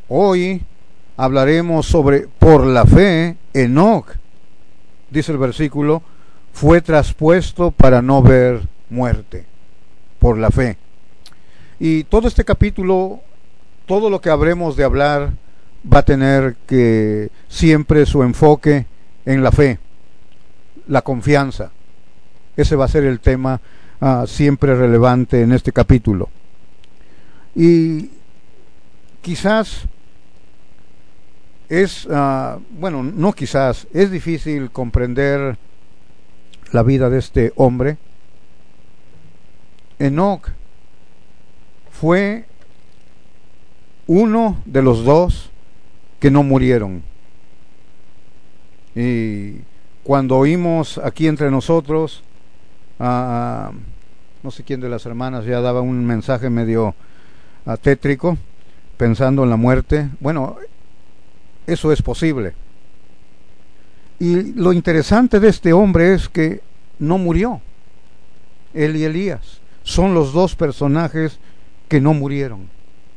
Hoy hablaremos sobre por la fe, Enoc, dice el versículo, fue traspuesto para no ver muerte, por la fe. Y todo este capítulo, todo lo que habremos de hablar, va a tener que siempre su enfoque en la fe, la confianza. Ese va a ser el tema siempre relevante en este capítulo. Y quizás es, no quizás, es difícil comprender la vida de este hombre. Enoc fue uno de los dos que no murieron. Y cuando oímos aquí entre nosotros, no sé quién de las hermanas ya daba un mensaje medio tétrico, pensando en la muerte. Bueno, eso es posible. Y lo interesante de este hombre es que no murió. Él y Elías son los dos personajes que no murieron.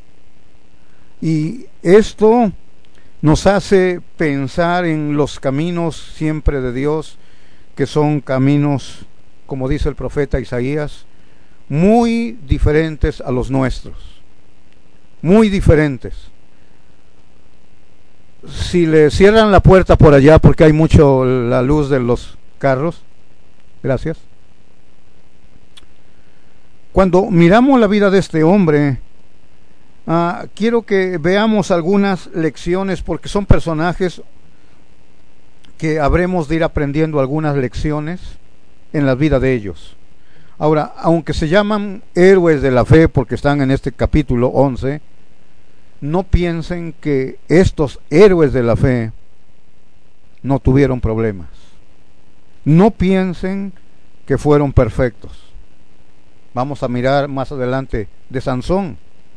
Y esto nos hace pensar en los caminos siempre de Dios, que son caminos, como dice el profeta Isaías, muy diferentes a los nuestros. Muy diferentes. Si le cierran la puerta por allá porque hay mucho la luz de los carros, gracias. Cuando miramos la vida de este hombre, quiero que veamos algunas lecciones, porque son personajes que habremos de ir aprendiendo algunas lecciones en la vida de ellos. Ahora, aunque se llaman héroes de la fe porque están en este capítulo 11, no piensen que estos héroes de la fe no tuvieron problemas. No piensen que fueron perfectos. Vamos a mirar más adelante de Sansón.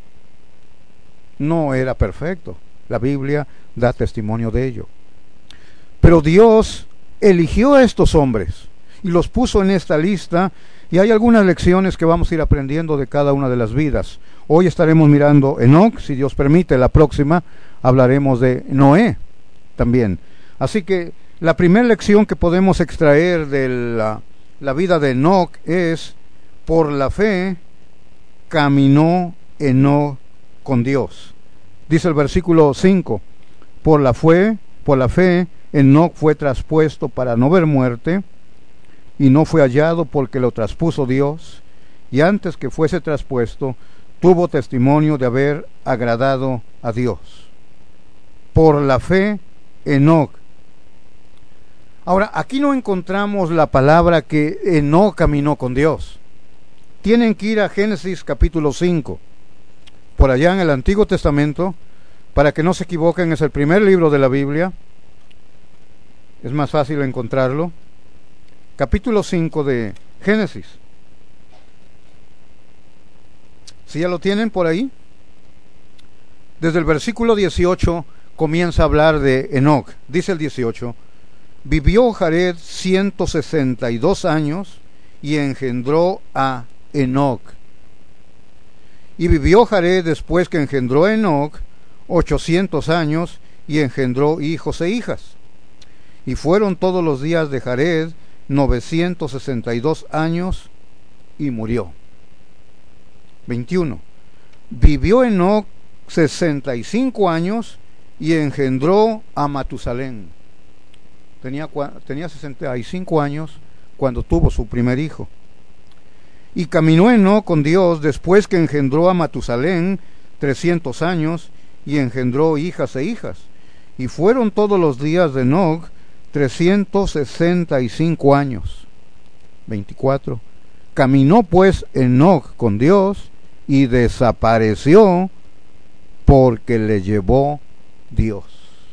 No era perfecto. La Biblia da testimonio de ello. Pero Dios eligió a estos hombres y los puso en esta lista, y hay algunas lecciones que vamos a ir aprendiendo de cada una de las vidas. Hoy estaremos mirando Enoc, si Dios permite. La próxima hablaremos de Noé también. Así que la primera lección que podemos extraer de la vida de Enoc es: por la fe caminó Enoc con Dios. Dice el versículo 5, por la fe Enoc fue traspuesto para no ver muerte, y no fue hallado porque lo traspuso Dios, y antes que fuese traspuesto tuvo testimonio de haber agradado a Dios. Por la fe Enoc. Ahora, aquí no encontramos la palabra que Enoc caminó con Dios. Tienen que ir a Génesis capítulo 5, por allá en el Antiguo Testamento, para que no se equivoquen. Es el primer libro de la Biblia, es más fácil encontrarlo. Capítulo 5 de Génesis. ¿Sí ya lo tienen por ahí? Desde el versículo 18 comienza a hablar de Enoc. Dice el 18: vivió Jared 162 años y engendró a Enoc. Y vivió Jared después que engendró a Enoc 800 años y engendró hijos e hijas. Y fueron todos los días de Jared 962 años y murió. 21. Vivió Enoc 65 años y engendró a Matusalén. Tenía 65 años cuando tuvo su primer hijo. Y caminó Enoc con Dios después que engendró a Matusalén 300 años y engendró hijas e hijas. Y fueron todos los días de Enoc 365 años. 24. Caminó pues Enoc con Dios y desapareció porque le llevó Dios.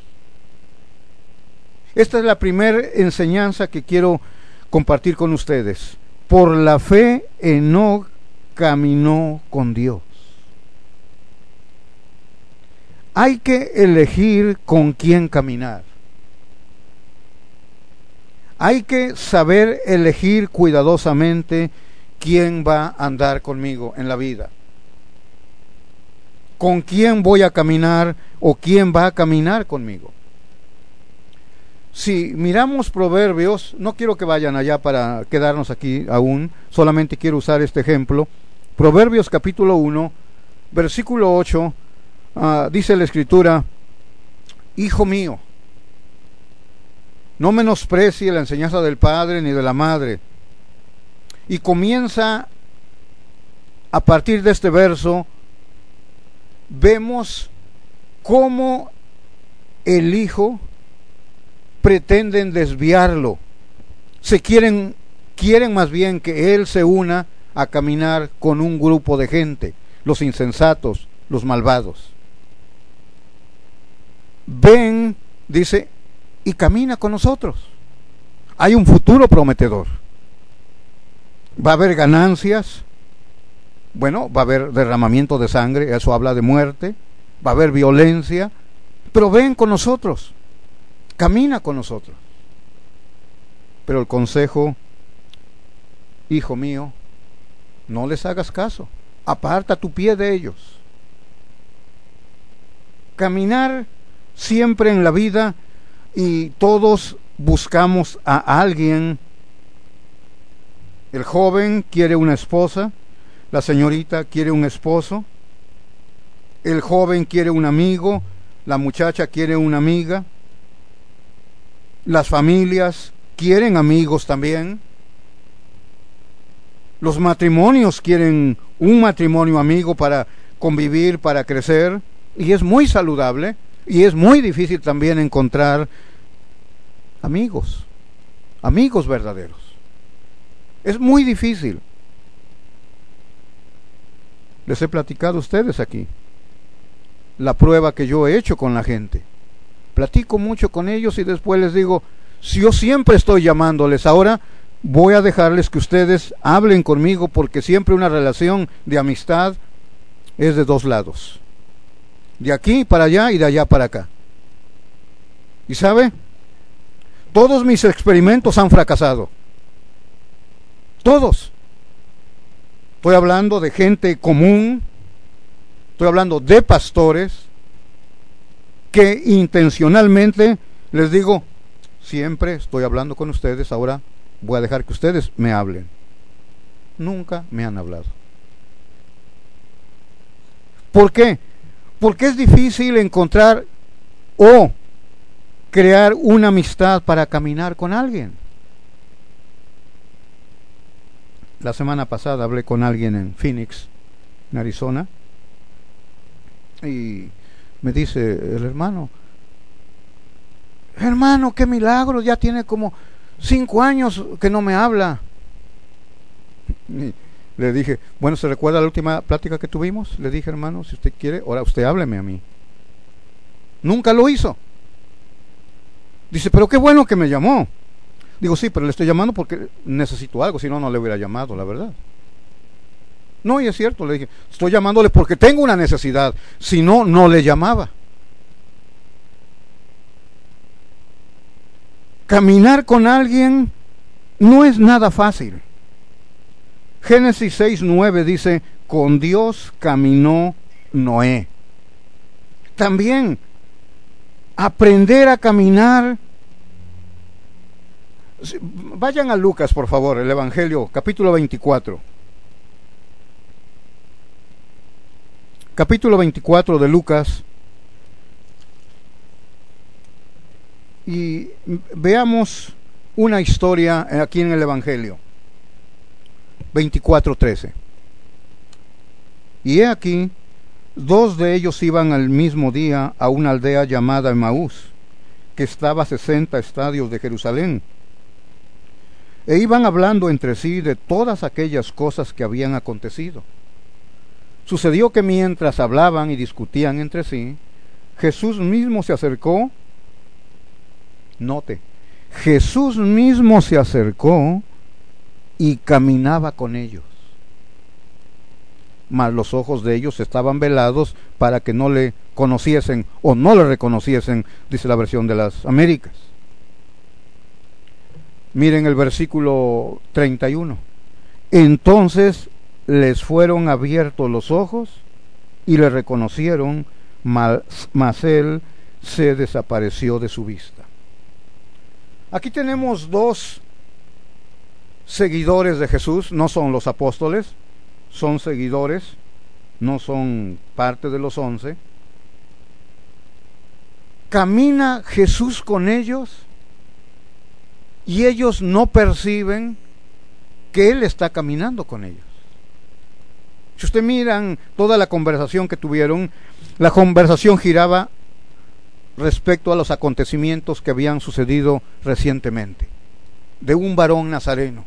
Esta es la primera enseñanza que quiero compartir con ustedes. Por la fe Enoc caminó con Dios. Hay que elegir con quién caminar. Hay que saber elegir cuidadosamente quién va a andar conmigo en la vida. ¿Con quién voy a caminar o quién va a caminar conmigo? Si miramos Proverbios, no quiero que vayan allá para quedarnos aquí aún, solamente quiero usar este ejemplo. Proverbios capítulo 1, versículo 8, dice la Escritura: Hijo mío, no menosprecie la enseñanza del padre ni de la madre. Y comienza a partir de este verso, vemos cómo el hijo pretenden desviarlo. Quieren más bien que él se una a caminar con un grupo de gente, los insensatos, los malvados. Ven, dice, y camina con nosotros. Hay un futuro prometedor. Va a haber ganancias. Bueno, va a haber derramamiento de sangre, eso habla de muerte. Va a haber violencia. Pero ven con nosotros. Camina con nosotros. Pero el consejo: hijo mío, no les hagas caso. Aparta tu pie de ellos. Caminar siempre en la vida, y todos buscamos a alguien. El joven quiere una esposa, la señorita quiere un esposo, el joven quiere un amigo, la muchacha quiere una amiga, las familias quieren amigos también, los matrimonios quieren un matrimonio amigo para convivir, para crecer, y es muy saludable. Y es muy difícil también encontrar amigos verdaderos. Es muy difícil. Les he platicado a ustedes aquí la prueba que yo he hecho con la gente. Platico mucho con ellos y después les digo: si yo siempre estoy llamándoles, ahora voy a dejarles que ustedes hablen conmigo, porque siempre una relación de amistad es de dos lados. De aquí para allá y de allá para acá. ¿Y sabe? Todos mis experimentos han fracasado. Todos. Estoy hablando de gente común. Estoy hablando de pastores que intencionalmente les digo: siempre estoy hablando con ustedes, ahora voy a dejar que ustedes me hablen. Nunca me han hablado. ¿Por qué? Porque es difícil encontrar o crear una amistad para caminar con alguien. La semana pasada hablé con alguien en Phoenix, en Arizona, y me dice el hermano: qué milagro, ya tiene como 5 años que no me habla. Y le dije: bueno, ¿se recuerda la última plática que tuvimos? Le dije: hermano, si usted quiere, ahora usted hábleme a mí. Nunca lo hizo. Dice: pero qué bueno que me llamó. Digo: sí, pero le estoy llamando porque necesito algo, si no, no le hubiera llamado, la verdad. No, y es cierto, le dije: estoy llamándole porque tengo una necesidad, si no, no le llamaba. Caminar con alguien no es nada fácil. Génesis 6:9 dice: con Dios caminó Noé. También aprender a caminar. Vayan a Lucas, por favor, el Evangelio, capítulo 24. Capítulo 24 de Lucas. Y veamos una historia aquí en el Evangelio. 24:13. Y he aquí, 2 de ellos iban al mismo día a una aldea llamada Emaús, que estaba a 60 estadios de Jerusalén, e iban hablando entre sí de todas aquellas cosas que habían acontecido. Sucedió que mientras hablaban y discutían entre sí, Jesús mismo se acercó. Note, Jesús mismo se acercó y caminaba con ellos. Mas los ojos de ellos estaban velados para que no le conociesen o no le reconociesen, dice la versión de las Américas. Miren el versículo 31. Entonces les fueron abiertos los ojos y le reconocieron, mas él se desapareció de su vista. Aquí tenemos dos seguidores de Jesús, no son los apóstoles, son seguidores, no son parte de los 11. Camina Jesús con ellos y ellos no perciben que Él está caminando con ellos. Si ustedes miran toda la conversación que tuvieron, la conversación giraba respecto a los acontecimientos que habían sucedido recientemente, de un varón nazareno.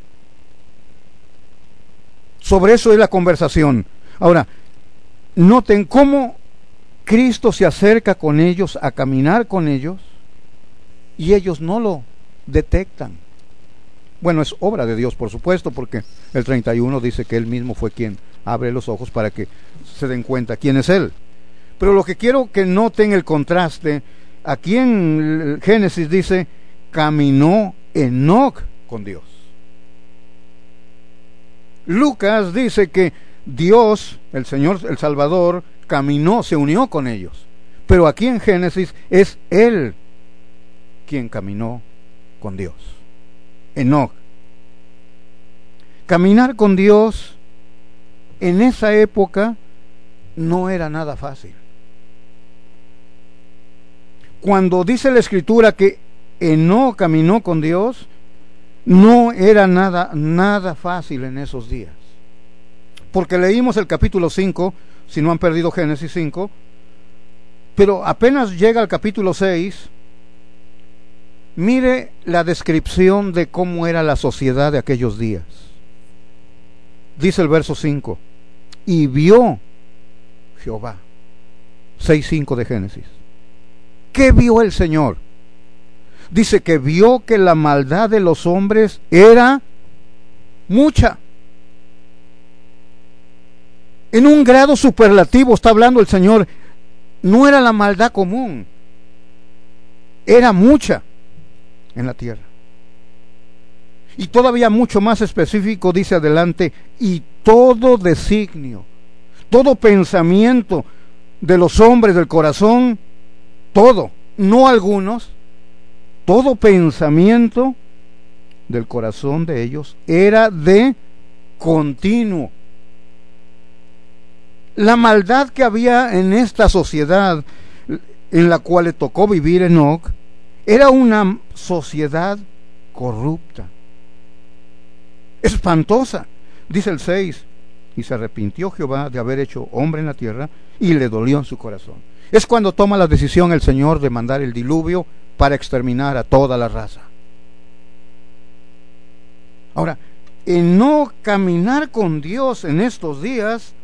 Sobre eso es la conversación. Ahora, noten cómo Cristo se acerca con ellos, a caminar con ellos, y ellos no lo detectan. Bueno, es obra de Dios, por supuesto, porque el 31 dice que Él mismo fue quien abre los ojos para que se den cuenta quién es Él. Pero lo que quiero que noten el contraste, aquí en Génesis dice, caminó Enoc con Dios. Lucas dice que Dios, el Señor, el Salvador, caminó, se unió con ellos. Pero aquí en Génesis es Él quien caminó con Dios. Enoc. Caminar con Dios en esa época no era nada fácil. Cuando dice la Escritura que Enoc caminó con Dios, no era nada fácil en esos días. Porque leímos el capítulo 5, si no han perdido Génesis 5, pero apenas llega al capítulo 6, mire la descripción de cómo era la sociedad de aquellos días. Dice el verso 5, y vio Jehová, 6:5 de Génesis. ¿Qué vio el Señor? Dice que vio que la maldad de los hombres era mucha. En un grado superlativo está hablando el Señor. No era la maldad común, era mucha en la tierra. Y todavía mucho más específico dice adelante, y todo designio, todo pensamiento de los hombres del corazón, todo, no algunos, todo pensamiento del corazón de ellos era de continuo. La maldad que había en esta sociedad en la cual le tocó vivir Enoc era una sociedad corrupta, espantosa. Dice el 6, y se arrepintió Jehová de haber hecho hombre en la tierra, y le dolió en su corazón. Es cuando toma la decisión el Señor de mandar el diluvio para exterminar a toda la raza. Ahora, en no caminar con Dios en estos días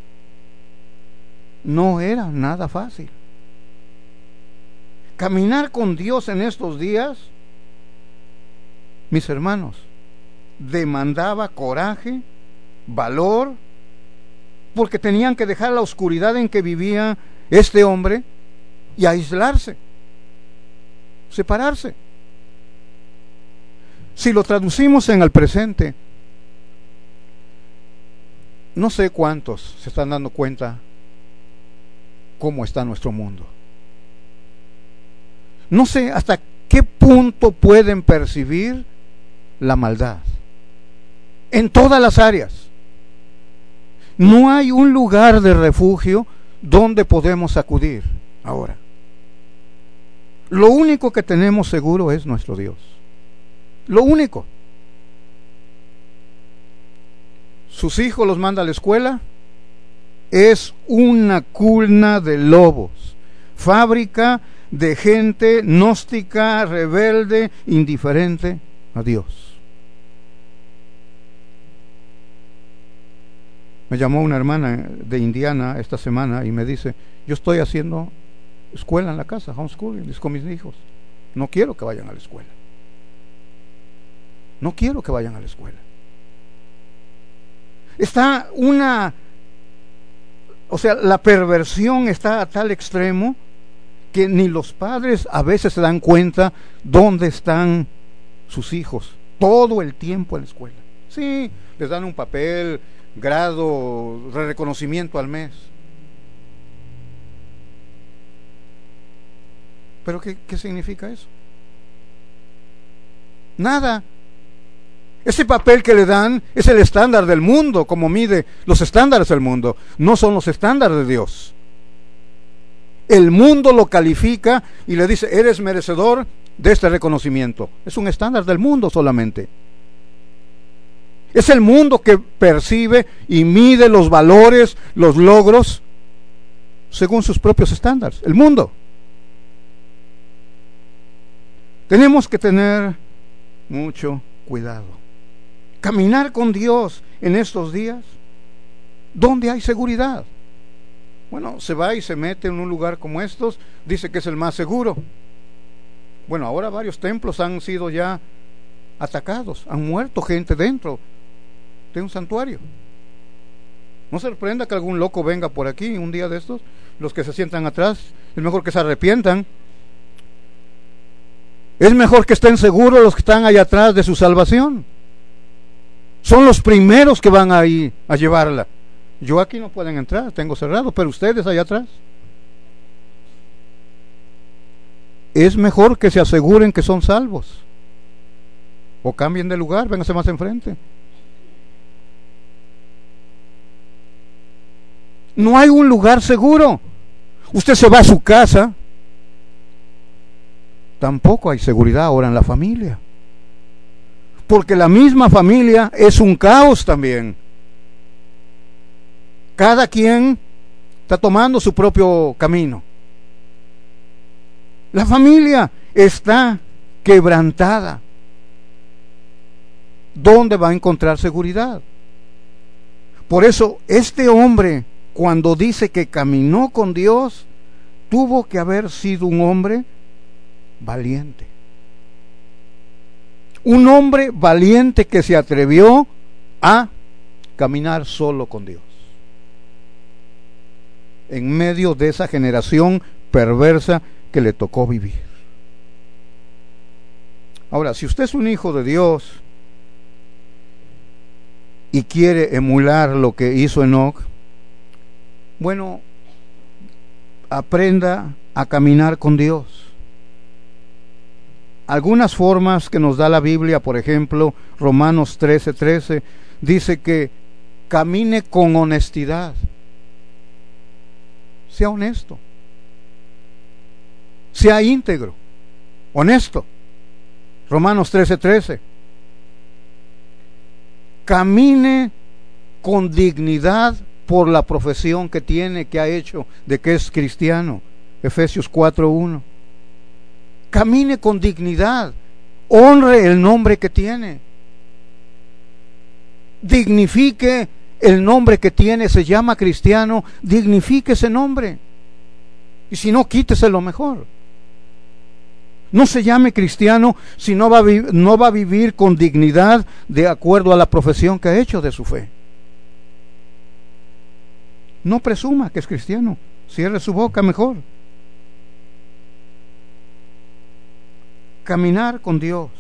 no era nada fácil. Caminar con Dios en estos días, mis hermanos, demandaba coraje, valor, porque tenían que dejar la oscuridad en que vivía este hombre y aislarse, separarse. Si lo traducimos en el presente, no sé cuántos se están dando cuenta cómo está nuestro mundo. No sé hasta qué punto pueden percibir la maldad en todas las áreas. No hay un lugar de refugio donde podemos acudir ahora. Lo único que tenemos seguro es nuestro Dios. Lo único. Sus hijos los manda a la escuela. Es una cuna de lobos, fábrica de gente gnóstica, rebelde, indiferente a Dios. Me llamó una hermana de Indiana esta semana y me dice, yo estoy haciendo escuela en la casa, homeschooling, con mis hijos. No quiero que vayan a la escuela. No quiero que vayan a la escuela. Está la perversión está a tal extremo que ni los padres a veces se dan cuenta dónde están sus hijos todo el tiempo en la escuela. Sí, les dan un papel, grado, reconocimiento al mes, ¿Pero qué significa eso? Nada. Ese papel que le dan es el estándar del mundo, como mide los estándares del mundo. No son los estándares de Dios. El mundo lo califica y le dice, eres merecedor de este reconocimiento. Es un estándar del mundo solamente. Es el mundo que percibe y mide los valores, los logros, según sus propios estándares. El mundo. Tenemos que tener mucho cuidado. Caminar con Dios en estos días, ¿dónde hay seguridad? Bueno, se va y se mete en un lugar como estos, dice que es el más seguro. Bueno, ahora varios templos han sido ya atacados, han muerto gente dentro de un santuario. No se sorprenda que algún loco venga por aquí un día de estos. Los que se sientan atrás, es mejor que se arrepientan. Es mejor que estén seguros los que están allá atrás de su salvación. Son los primeros que van ahí a llevarla. Yo aquí no pueden entrar, tengo cerrado, pero ustedes allá atrás. Es mejor que se aseguren que son salvos. O cambien de lugar, vénganse más enfrente. No hay un lugar seguro. Usted se va a su casa. Tampoco hay seguridad ahora en la familia. Porque la misma familia es un caos también. Cada quien está tomando su propio camino. La familia está quebrantada. ¿Dónde va a encontrar seguridad? Por eso este hombre, cuando dice que caminó con Dios, tuvo que haber sido un hombre valiente. Un hombre valiente que se atrevió a caminar solo con Dios. En medio de esa generación perversa que le tocó vivir. Ahora, si usted es un hijo de Dios y quiere emular lo que hizo Enoc, bueno, aprenda a caminar con Dios. Algunas formas que nos da la Biblia, por ejemplo, Romanos 13:13, dice que camine con honestidad. Sea honesto. Sea íntegro. Honesto. Romanos 13:13. Camine con dignidad por la profesión que tiene, que ha hecho de que es cristiano. Efesios 4:1. Camine con dignidad, honre el nombre que tiene, dignifique el nombre que tiene, se llama cristiano, dignifique ese nombre, y si no, quítese lo mejor. No se llame cristiano si no va a vivir con dignidad de acuerdo a la profesión que ha hecho de su fe. No presuma que es cristiano, cierre su boca mejor. Caminar con Dios.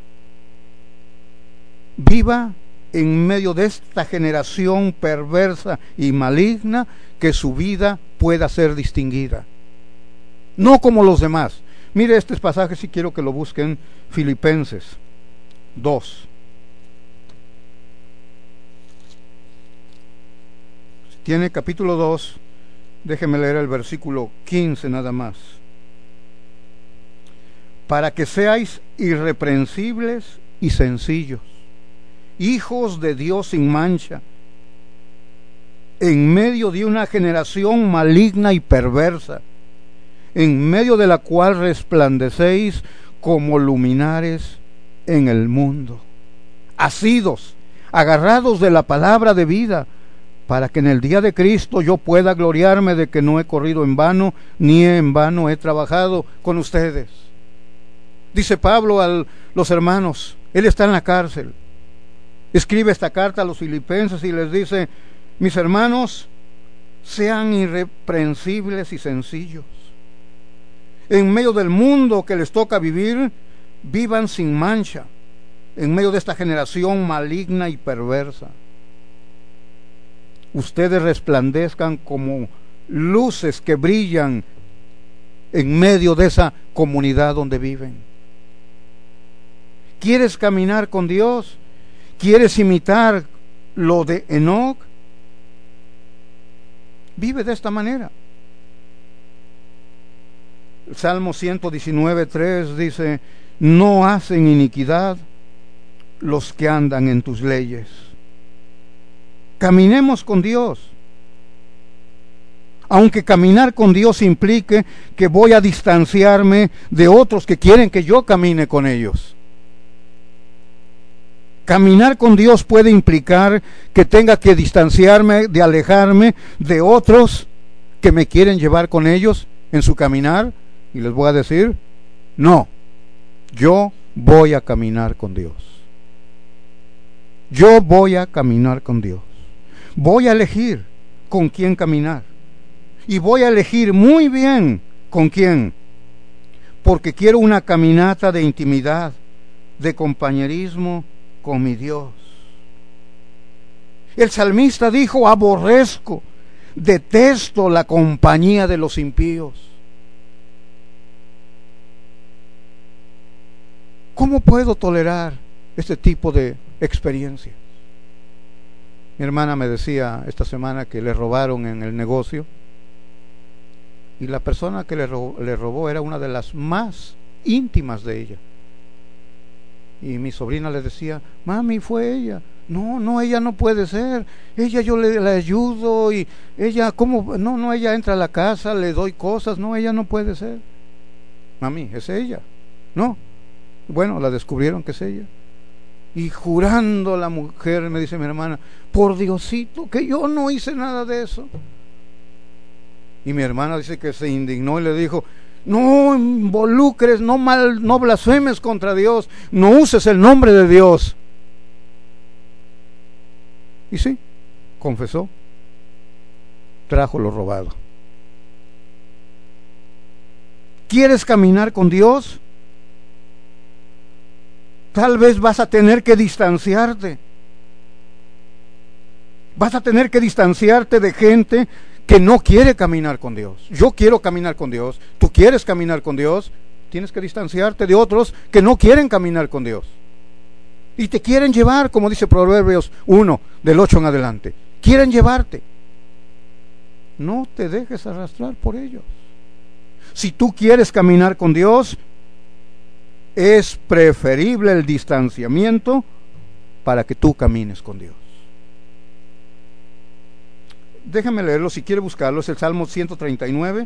Viva en medio de esta generación perversa y maligna, que su vida pueda ser distinguida. No como los demás. Mire este pasaje, si quiero que lo busquen, Filipenses 2. Tiene capítulo 2, déjeme leer el versículo 15 nada más. Para que seáis irreprensibles y sencillos, hijos de Dios sin mancha, en medio de una generación maligna y perversa, en medio de la cual resplandecéis como luminares en el mundo, asidos, agarrados de la palabra de vida, para que en el día de Cristo yo pueda gloriarme de que no he corrido en vano, ni en vano he trabajado con ustedes. Dice Pablo a los hermanos, él está en la cárcel, escribe esta carta a los filipenses y les dice: mis hermanos, sean irreprensibles y sencillos. En medio del mundo que les toca vivir, vivan sin mancha, en medio de esta generación maligna y perversa. Ustedes resplandezcan como luces que brillan en medio de esa comunidad donde viven. ¿Quieres caminar con Dios? ¿Quieres imitar lo de Enoc? Vive de esta manera. El Salmo 119:3 dice: no hacen iniquidad los que andan en tus leyes. Caminemos con Dios. Aunque caminar con Dios implique que voy a distanciarme de otros que quieren que yo camine con ellos. Caminar con Dios puede implicar que tenga que distanciarme, de alejarme de otros que me quieren llevar con ellos en su caminar. Y les voy a decir, no, yo voy a caminar con Dios. Yo voy a caminar con Dios. Voy a elegir con quién caminar. Y voy a elegir muy bien con quién. Porque quiero una caminata de intimidad, de compañerismo con mi Dios. El salmista dijo: aborrezco, detesto la compañía de los impíos. ¿Cómo puedo tolerar este tipo de experiencias? Mi hermana me decía esta semana que le robaron en el negocio, y la persona que le robó era una de las más íntimas de ella. Y mi sobrina le decía: mami, fue ella. No, ella no puede ser. Ella, yo le ayudo, y ella, ¿cómo? No, ella entra a la casa, le doy cosas. No, ella no puede ser. Mami, es ella. No. Bueno, la descubrieron que es ella. Y jurando la mujer, me dice mi hermana: por Diosito, que yo no hice nada de eso. Y mi hermana dice que se indignó y le dijo: no involucres, no blasfemes contra Dios, no uses el nombre de Dios. Y sí, confesó, trajo lo robado. ¿Quieres caminar con Dios? Tal vez vas a tener que distanciarte. Vas a tener que distanciarte de gente que no quiere caminar con Dios. Yo quiero caminar con Dios. Tú quieres caminar con Dios. Tienes que distanciarte de otros que no quieren caminar con Dios. Y te quieren llevar, como dice Proverbios 1, del 8 en adelante. Quieren llevarte. No te dejes arrastrar por ellos. Si tú quieres caminar con Dios, es preferible el distanciamiento para que tú camines con Dios. Déjame leerlo, si quiere buscarlo. Es el Salmo 139.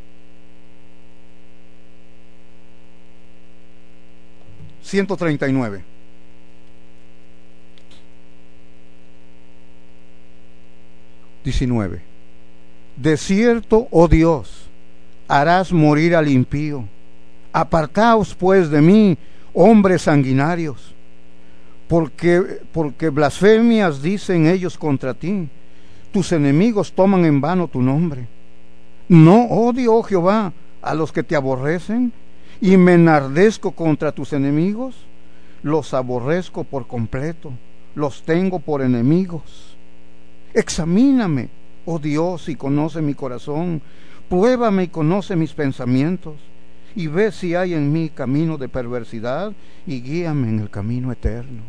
...139... ...19... de cierto, oh Dios, harás morir al impío. Apartaos pues de mí, hombres sanguinarios, porque blasfemias dicen ellos contra ti. Tus enemigos toman en vano tu nombre. No odio, oh Jehová, a los que te aborrecen, y me enardezco contra tus enemigos. Los aborrezco por completo, los tengo por enemigos. Examíname, oh Dios, y conoce mi corazón. Pruébame y conoce mis pensamientos, y ve si hay en mí camino de perversidad, y guíame en el camino eterno.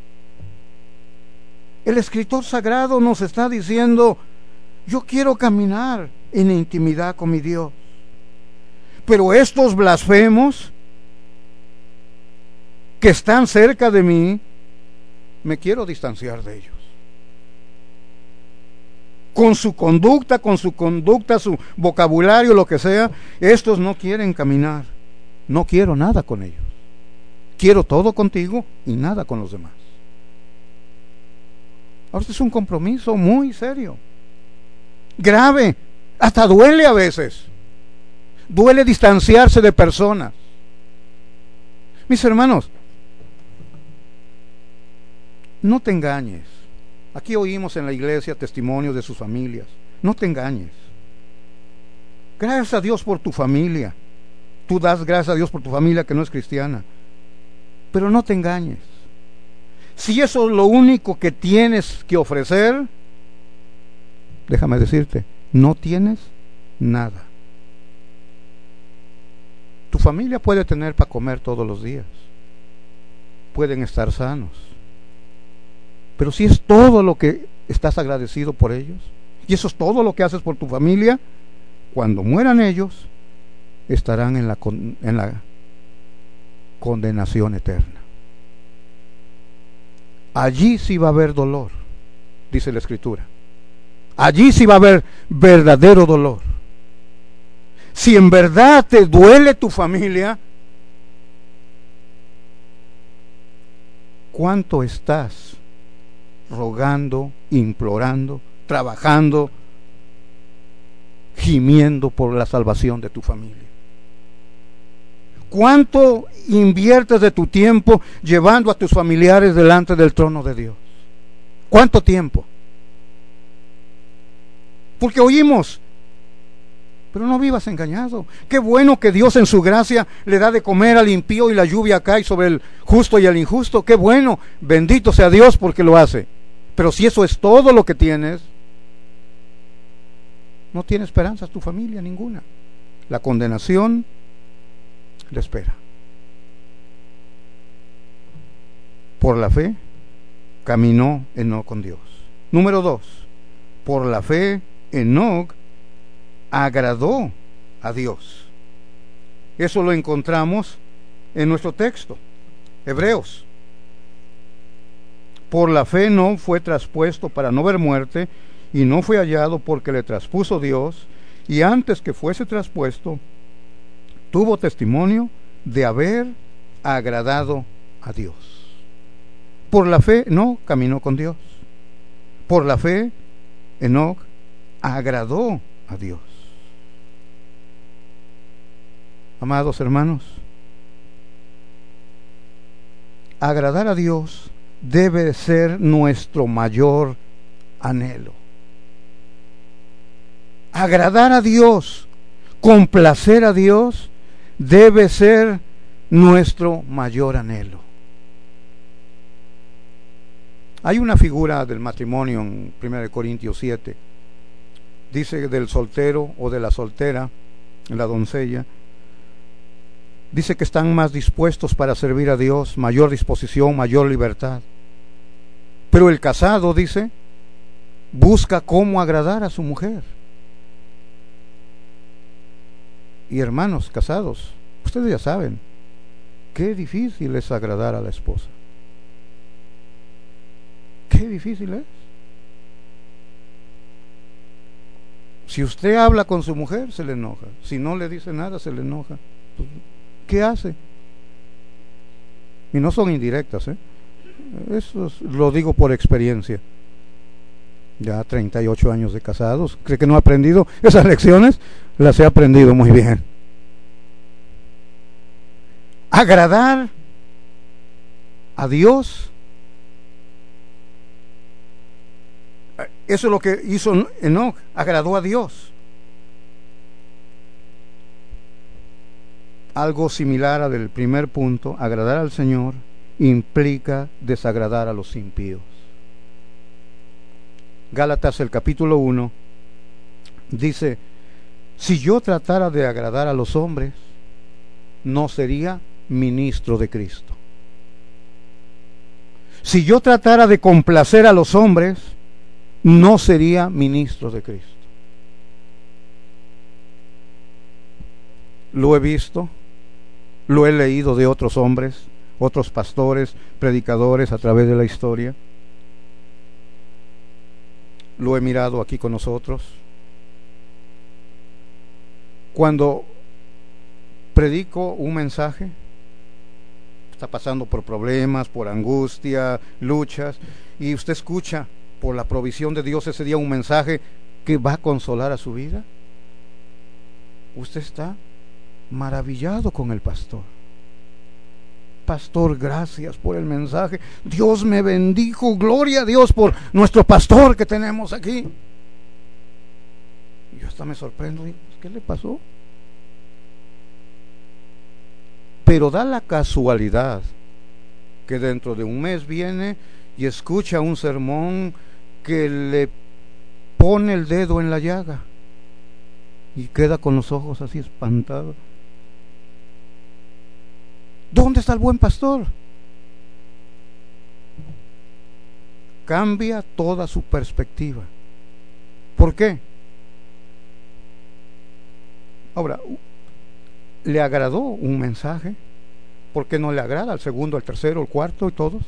El escritor sagrado nos está diciendo: yo quiero caminar en intimidad con mi Dios, pero estos blasfemos que están cerca de mí, me quiero distanciar de ellos. Con su conducta, su vocabulario, lo que sea, estos no quieren caminar. No quiero nada con ellos. Quiero todo contigo y nada con los demás. Ahora, este es un compromiso muy serio, grave, hasta duele a veces. Duele distanciarse de personas. Mis hermanos, no te engañes. Aquí oímos en la iglesia testimonios de sus familias. No te engañes. Gracias a Dios por tu familia. Tú das gracias a Dios por tu familia que no es cristiana. Pero no te engañes. Si eso es lo único que tienes que ofrecer, déjame decirte, no tienes nada. familia puede tener para comer todos los días, pueden estar sanos, pero si es todo lo que estás agradecido por ellos, y eso es todo lo que haces por tu familia, cuando mueran ellos, estarán en la condenación eterna. Allí sí va a haber dolor, dice la Escritura. Allí sí va a haber verdadero dolor. Si en verdad te duele tu familia, ¿cuánto estás rogando, implorando, trabajando, gimiendo por la salvación de tu familia? ¿Cuánto inviertes de tu tiempo llevando a tus familiares delante del trono de Dios? ¿Cuánto tiempo? Porque oímos, pero no vivas engañado. Qué bueno que Dios en su gracia le da de comer al impío y la lluvia cae sobre el justo y el injusto. Qué bueno, bendito sea Dios porque lo hace. Pero si eso es todo lo que tienes, no tiene esperanza tu familia ninguna. La condenación le espera. Por la fe caminó Enoc con Dios. Número 2, por la fe Enoc agradó a Dios. Eso lo encontramos en nuestro texto, Hebreos. Por la fe Enoc fue traspuesto para no ver muerte, y no fue hallado porque le traspuso Dios, y antes que fuese traspuesto, tuvo testimonio de haber agradado a Dios. Por la fe Enoc caminó con Dios. Por la fe Enoc agradó a Dios. Amados hermanos, agradar a Dios debe ser nuestro mayor anhelo. Agradar a Dios, complacer a Dios, debe ser nuestro mayor anhelo. Hay una figura del matrimonio en 1 Corintios 7. Dice del soltero o de la soltera, la doncella. Dice que están más dispuestos para servir a Dios, mayor disposición, mayor libertad. Pero el casado, dice, busca cómo agradar a su mujer. Y hermanos casados, ustedes ya saben, qué difícil es agradar a la esposa. Qué difícil es. Si usted habla con su mujer, se le enoja. Si no le dice nada, se le enoja. Pues, ¿qué hace? Y no son indirectas, Eso lo digo por experiencia. Ya 38 años de casados. ¿Cree que no he aprendido esas lecciones? Las he aprendido muy bien. Agradar a Dios, eso es lo que hizo Enoc, agradó a Dios. Algo similar al del primer punto, agradar al Señor implica desagradar a los impíos. Gálatas, el capítulo 1, dice: si yo tratara de agradar a los hombres, no sería ministro de Cristo. Si yo tratara de complacer a los hombres, no sería ministro de Cristo. Lo he visto, lo he leído de otros hombres, otros pastores, predicadores a través de la historia. Lo he mirado aquí con nosotros. Cuando predico un mensaje, está pasando por problemas, por angustia, luchas, y usted escucha por la provisión de Dios ese día un mensaje que va a consolar a su vida, usted está maravillado con el pastor. Pastor, gracias por el mensaje. Dios me bendijo. Gloria a Dios por nuestro pastor que tenemos aquí. Y yo hasta me sorprendo. Digo, ¿qué le pasó? Pero da la casualidad que dentro de un mes viene y escucha un sermón que le pone el dedo en la llaga y queda con los ojos así espantados. ¿Dónde está el buen pastor? Cambia toda su perspectiva. ¿Por qué? Ahora, ¿le agradó un mensaje? ¿Por qué no le agrada al segundo, al tercero, al cuarto y todos?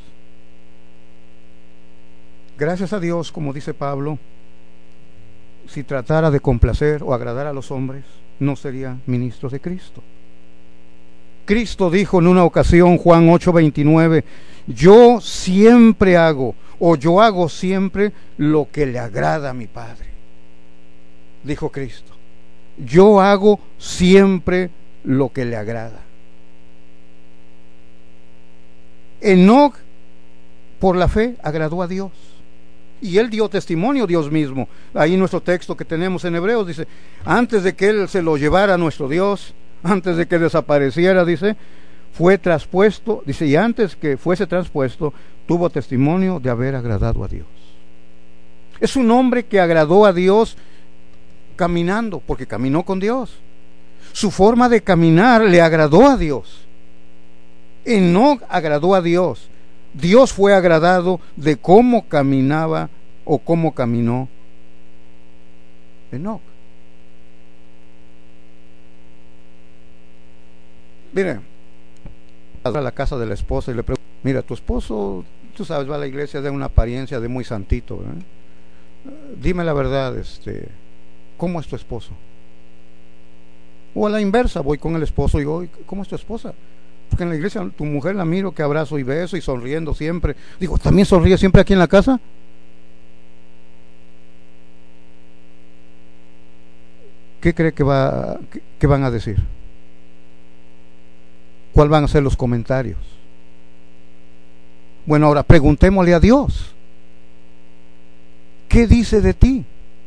Gracias a Dios, como dice Pablo, si tratara de complacer o agradar a los hombres, no sería ministro de Cristo. Cristo dijo en una ocasión, Juan 8:29, yo siempre hago, o yo hago siempre lo que le agrada a mi Padre. Dijo Cristo, yo hago siempre lo que le agrada. Enoc, por la fe, agradó a Dios. Y él dio testimonio, Dios mismo. Ahí nuestro texto que tenemos en Hebreos dice, antes de que él se lo llevara a nuestro Dios, antes de que desapareciera, dice, fue traspuesto, dice, y antes que fuese traspuesto, tuvo testimonio de haber agradado a Dios. Es un hombre que agradó a Dios caminando, porque caminó con Dios. Su forma de caminar le agradó a Dios. Enoc agradó a Dios. Dios fue agradado de cómo caminaba o cómo caminó Enoc. Mire, a la casa de la esposa y le pregunta, mira, tu esposo, tú sabes, va a la iglesia de una apariencia de muy santito, ¿verdad? Dime la verdad, ¿cómo es tu esposo? O a la inversa, voy con el esposo y digo, ¿cómo es tu esposa? Porque en la iglesia tu mujer la miro que abrazo y beso y sonriendo siempre. Digo, ¿también sonríe siempre aquí en la casa? ¿Qué cree que van a decir? ¿Cuál van a ser los comentarios? Bueno, ahora preguntémosle a Dios. ¿Qué dice de ti?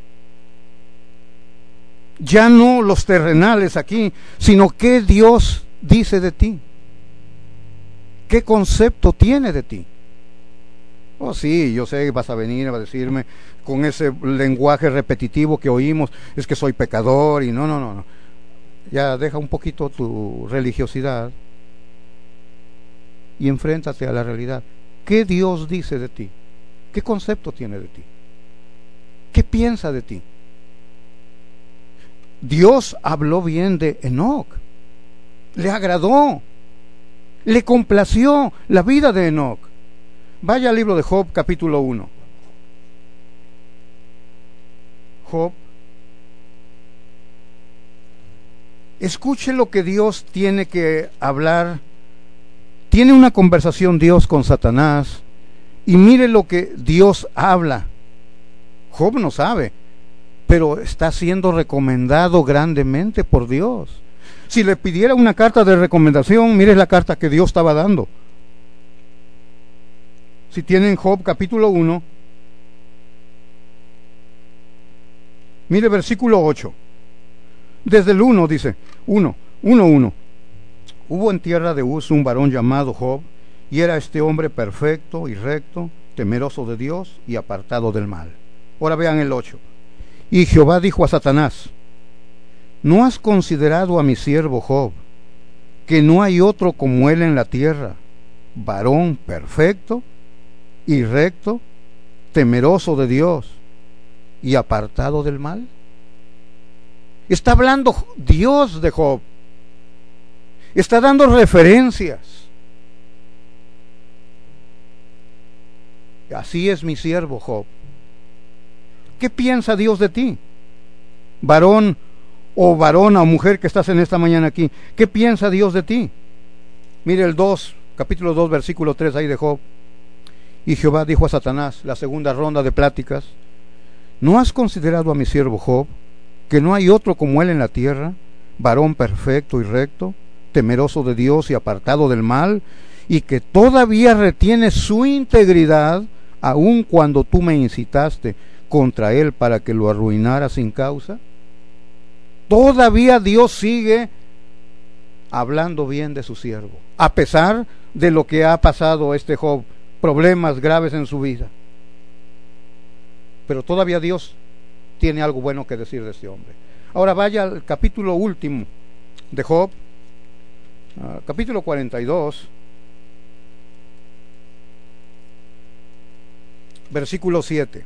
Ya no los terrenales aquí, sino qué Dios dice de ti. ¿Qué concepto tiene de ti? Oh, sí, yo sé que vas a venir a decirme con ese lenguaje repetitivo que oímos, es que soy pecador y no. Ya deja un poquito tu religiosidad y enfréntate a la realidad. ¿Qué Dios dice de ti? ¿Qué concepto tiene de ti? ¿Qué piensa de ti? Dios habló bien de Enoc, le agradó, le complació la vida de Enoc. Vaya al libro de Job, capítulo 1. Job, escuche lo que Dios tiene que hablar. Tiene una conversación Dios con Satanás y mire lo que Dios habla. Job no sabe, pero está siendo recomendado grandemente por Dios. Si le pidiera una carta de recomendación, mire la carta que Dios estaba dando. Si tienen Job capítulo 1, mire versículo 8. Desde el 1 dice, 1. Hubo en tierra de Uz un varón llamado Job, y era este hombre perfecto y recto, temeroso de Dios y apartado del mal. Ahora vean el 8. Y Jehová dijo a Satanás, ¿no has considerado a mi siervo Job, que no hay otro como él en la tierra, varón perfecto y recto, temeroso de Dios y apartado del mal? Está hablando Dios de Job. Está dando referencias. Así es mi siervo Job. ¿Qué piensa Dios de ti? Varón o varona o mujer que estás en esta mañana aquí, ¿qué piensa Dios de ti? Mire el 2, capítulo 2, versículo 3 ahí de Job. Y Jehová dijo a Satanás, la segunda ronda de pláticas, ¿no has considerado a mi siervo Job, que no hay otro como él en la tierra, varón perfecto y recto, temeroso de Dios y apartado del mal, y que todavía retiene su integridad, aun cuando tú me incitaste contra él para que lo arruinara sin causa? Todavía Dios sigue hablando bien de su siervo, a pesar de lo que ha pasado este Job, problemas graves en su vida. Pero todavía Dios tiene algo bueno que decir de este hombre. Ahora vaya al capítulo último de Job, capítulo 42, versículo 7.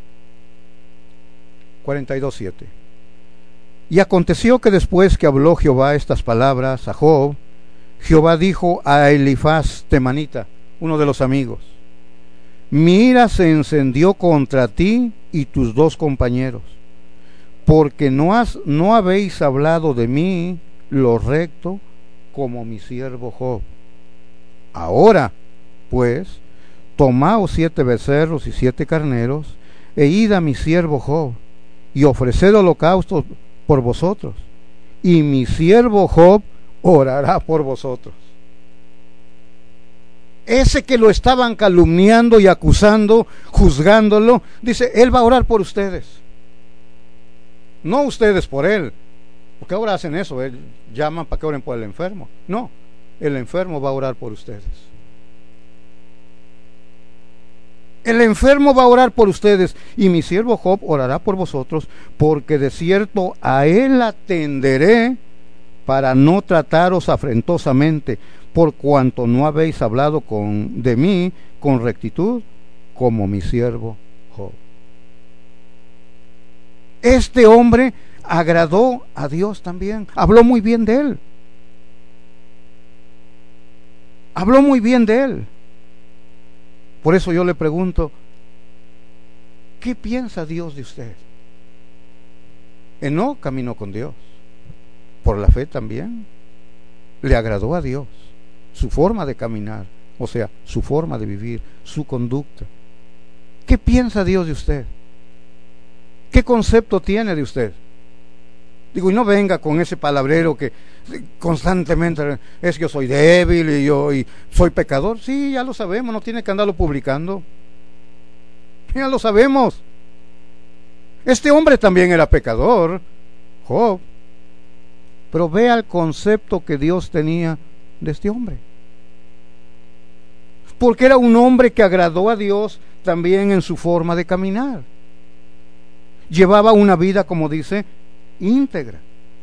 42:7. Y aconteció que después que habló Jehová estas palabras a Job, Jehová dijo a Elifaz temanita, uno de los amigos: mi ira se encendió contra ti y tus dos compañeros, porque no habéis hablado de mí lo recto como mi siervo Job. Ahora, pues, tomaos 7 becerros y 7 carneros, e id a mi siervo Job, y ofreced holocaustos por vosotros, y mi siervo Job orará por vosotros. Ese que lo estaban calumniando y acusando, juzgándolo, dice, él va a orar por ustedes. No ustedes por él, porque ahora hacen eso, llaman para que oren por el enfermo. No, el enfermo va a orar por ustedes. El enfermo va a orar por ustedes, y mi siervo Job orará por vosotros, porque de cierto a él atenderé para no trataros afrentosamente, por cuanto no habéis hablado de mí con rectitud, como mi siervo Job. Este hombre agradó a Dios también, habló muy bien de él. Habló muy bien de él. Por eso yo le pregunto, ¿qué piensa Dios de usted? Enoc caminó con Dios, por la fe también. Le agradó a Dios su forma de caminar, o sea, su forma de vivir, su conducta. ¿Qué piensa Dios de usted? ¿Qué concepto tiene de usted? Digo, y no venga con ese palabrero que constantemente es que yo soy débil y soy pecador. Sí, ya lo sabemos, no tiene que andarlo publicando. Ya lo sabemos. Este hombre también era pecador, Job. Pero vea el concepto que Dios tenía de este hombre. Porque era un hombre que agradó a Dios también en su forma de caminar. Llevaba una vida, como dice, íntegra.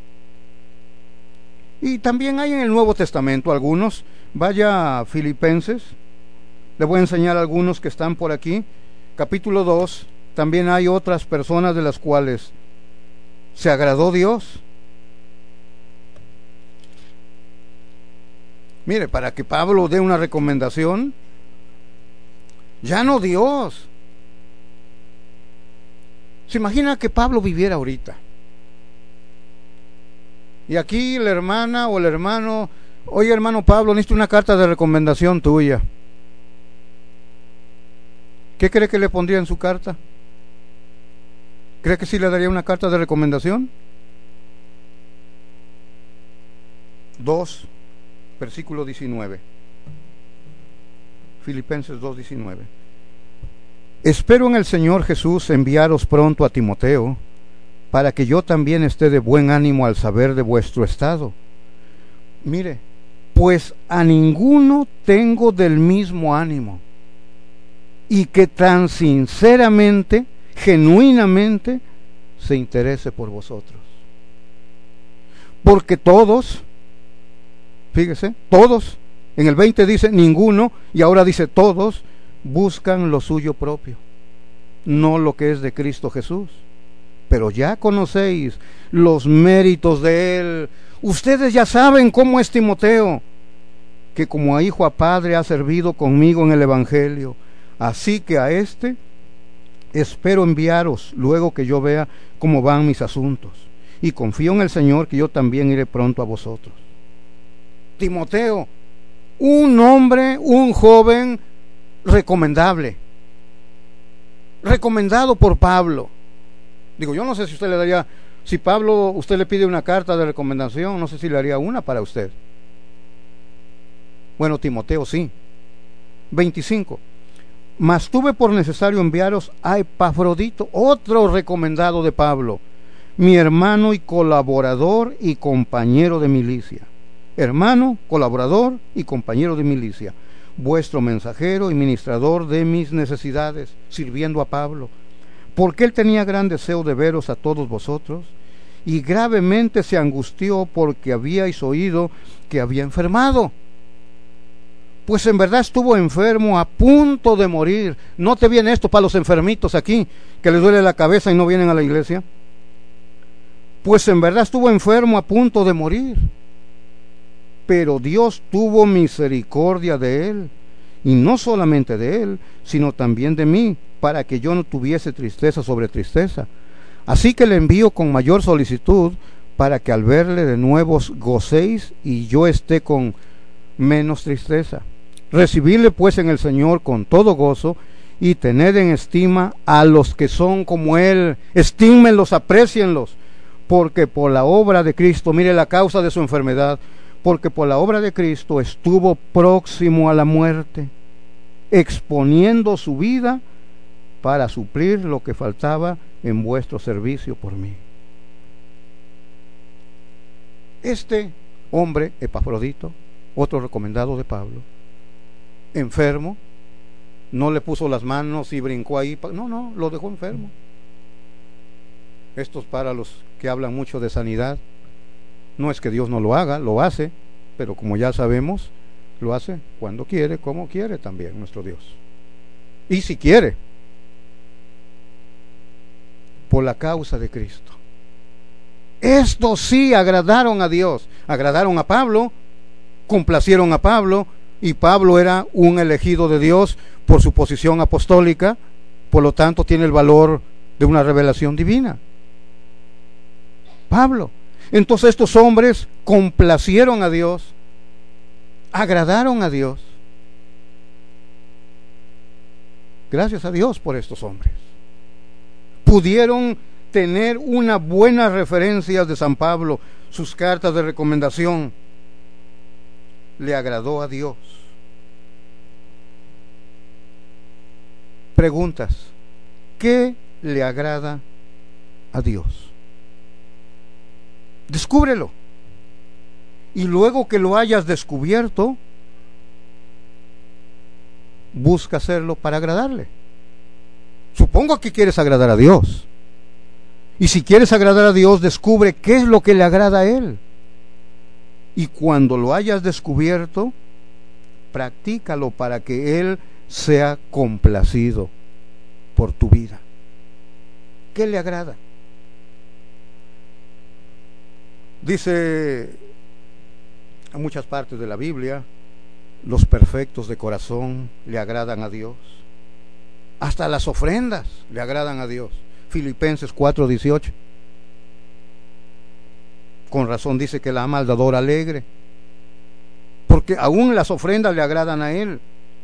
Y también hay en el Nuevo Testamento algunos. Vaya a Filipenses, le voy a enseñar algunos que están por aquí. Capítulo 2, también hay otras personas de las cuales se agradó Dios. Mire, para que Pablo dé una recomendación, ya no Dios. ¿Se imagina que Pablo viviera ahorita? Y aquí la hermana o el hermano, oye hermano Pablo, necesito una carta de recomendación tuya. ¿Qué cree que le pondría en su carta? ¿Cree que sí le daría una carta de recomendación? 2, versículo 19. Filipenses 2:19. Espero en el Señor Jesús enviaros pronto a Timoteo, para que yo también esté de buen ánimo al saber de vuestro estado. Mire, pues a ninguno tengo del mismo ánimo, y que tan sinceramente, genuinamente, se interese por vosotros. Porque todos, fíjese, todos, en el 20 dice ninguno, y ahora dice todos, buscan lo suyo propio, no lo que es de Cristo Jesús. Pero ya conocéis los méritos de él. Ustedes ya saben cómo es Timoteo, que como a hijo a padre ha servido conmigo en el Evangelio. Así que a este espero enviaros luego que yo vea cómo van mis asuntos. Y confío en el Señor que yo también iré pronto a vosotros. Timoteo, un hombre, un joven recomendable, recomendado por Pablo. Digo, yo no sé si usted le daría, si Pablo, usted le pide una carta de recomendación, no sé si le haría una para usted. Bueno, Timoteo sí. 25. Mas tuve por necesario enviaros a Epafrodito, otro recomendado de Pablo, mi hermano y colaborador y compañero de milicia. Hermano, colaborador y compañero de milicia, vuestro mensajero y ministrador de mis necesidades, sirviendo a Pablo, porque él tenía gran deseo de veros a todos vosotros, y gravemente se angustió porque habíais oído que había enfermado. Pues en verdad estuvo enfermo a punto de morir. ¿No te viene esto para los enfermitos aquí, que les duele la cabeza y no vienen a la iglesia? Pues en verdad estuvo enfermo a punto de morir. Pero Dios tuvo misericordia de él, y no solamente de él, sino también de mí, para que yo no tuviese tristeza sobre tristeza. Así que le envío con mayor solicitud, para que al verle de nuevo os gocéis y yo esté con menos tristeza. Recibidle pues en el Señor con todo gozo, y tened en estima a los que son como él. Estímenlos, aprécienlos, porque por la obra de Cristo, mire la causa de su enfermedad, porque por la obra de Cristo estuvo próximo a la muerte, exponiendo su vida para suplir lo que faltaba en vuestro servicio por mí. Este hombre, Epafrodito, otro recomendado de Pablo, enfermo, no le puso las manos y brincó ahí, no, lo dejó enfermo. Esto es para los que hablan mucho de sanidad. No es que Dios no lo haga, lo hace, pero como ya sabemos, lo hace cuando quiere, como quiere también nuestro Dios. Y si quiere, por la causa de Cristo. Estos sí agradaron a Dios, agradaron a Pablo, complacieron a Pablo, y Pablo era un elegido de Dios por su posición apostólica, por lo tanto tiene el valor de una revelación divina. Pablo. Entonces estos hombres complacieron a Dios, agradaron a Dios. Gracias a Dios por estos hombres. Pudieron tener una buena referencia de San Pablo, sus cartas de recomendación. Le agradó a Dios. Preguntas: ¿qué le agrada a Dios? Descúbrelo. Y luego que lo hayas descubierto, busca hacerlo para agradarle. Supongo que quieres agradar a Dios. Y si quieres agradar a Dios, descubre qué es lo que le agrada a Él. Y cuando lo hayas descubierto, practícalo para que Él sea complacido por tu vida. ¿Qué le agrada? Dice en muchas partes de la Biblia, los perfectos de corazón le agradan a Dios. Hasta las ofrendas le agradan a Dios. Filipenses 4:18. Con razón dice que la ama al dador alegre, porque aún las ofrendas le agradan a Él.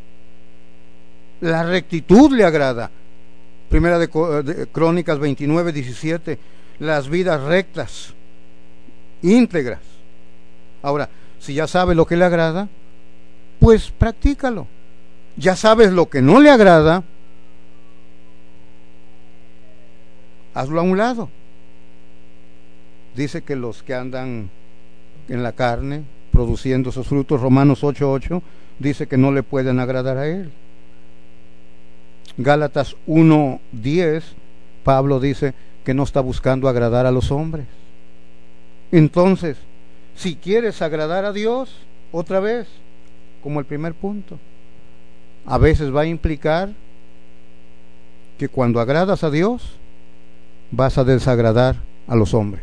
La rectitud le agrada. Primera de Crónicas 29:17. Las vidas rectas, íntegras. Ahora, si ya sabes lo que le agrada, pues practícalo. Ya sabes lo que no le agrada, hazlo a un lado. Dice que los que andan en la carne produciendo esos frutos, Romanos 8:8, dice que no le pueden agradar a Él. Gálatas 1:10, Pablo dice que no está buscando agradar a los hombres. Entonces, si quieres agradar a Dios, otra vez, como el primer punto, a veces va a implicar que cuando agradas a Dios, vas a desagradar a los hombres.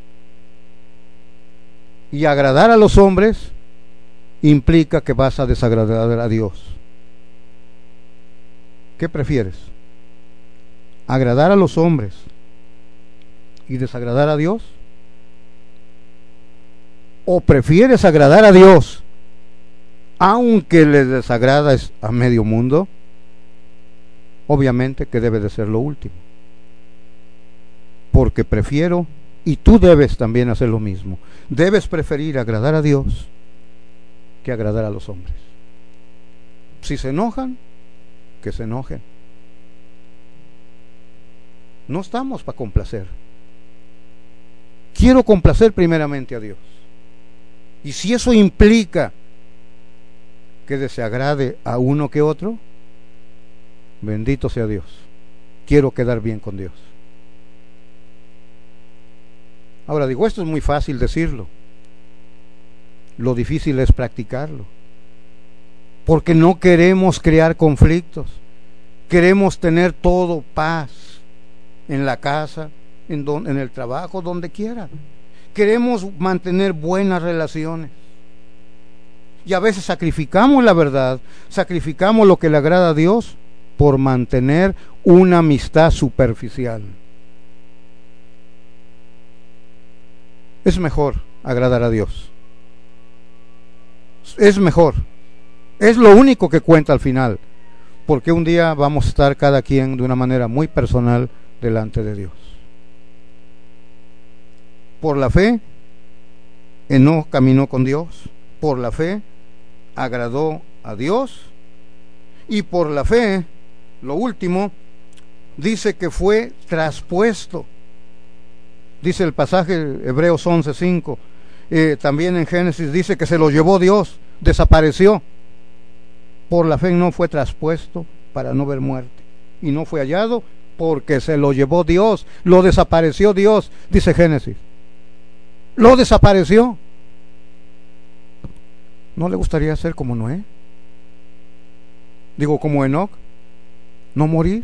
Y agradar a los hombres implica que vas a desagradar a Dios. ¿Qué prefieres? ¿Agradar a los hombres y desagradar a Dios? ¿O prefieres agradar a Dios aunque le desagrades a medio mundo? Obviamente que debe de ser lo último, porque prefiero, y tú debes también hacer lo mismo, debes preferir agradar a Dios que agradar a los hombres. Si se enojan, que se enojen. No estamos para complacer. Quiero complacer primeramente a Dios. Y si eso implica que desagrade a uno que otro, bendito sea Dios. Quiero quedar bien con Dios. Ahora digo, esto es muy fácil decirlo. Lo difícil es practicarlo. Porque no queremos crear conflictos. Queremos tener todo paz en la casa, en el trabajo, donde quiera. Queremos mantener buenas relaciones. Y a veces sacrificamos la verdad, sacrificamos lo que le agrada a Dios por mantener una amistad superficial. Es mejor agradar a Dios. Es mejor. Es lo único que cuenta al final. Porque un día vamos a estar cada quien de una manera muy personal delante de Dios. Por la fe, Enoc caminó con Dios. Por la fe, agradó a Dios. Y por la fe, lo último, dice que fue traspuesto. Dice el pasaje Hebreos 11:5. También en Génesis dice que se lo llevó Dios, desapareció. Por la fe no fue traspuesto para no ver muerte. Y no fue hallado porque se lo llevó Dios, lo desapareció Dios, dice Génesis. Lo desapareció. ¿No le gustaría ser como Noé? Digo, como Enoc, no morir.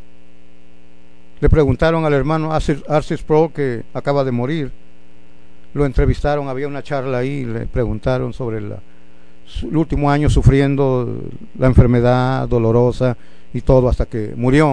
Le preguntaron al hermano Arcis Pro, que acaba de morir. Lo entrevistaron, había una charla ahí, le preguntaron sobre el último año sufriendo la enfermedad dolorosa y todo hasta que murió.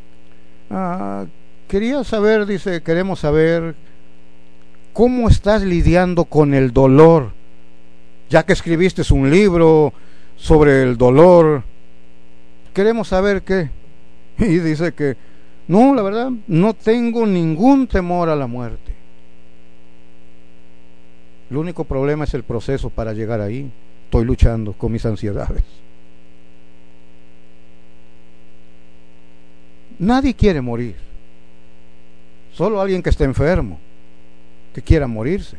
Quería saber, dice, queremos saber cómo estás lidiando con el dolor, ya que escribiste un libro sobre el dolor. Queremos saber qué. Y dice que no, la verdad, no tengo ningún temor a la muerte. El único problema es el proceso para llegar ahí. Estoy luchando con mis ansiedades. Nadie quiere morir. Solo alguien que esté enfermo, que quiera morirse.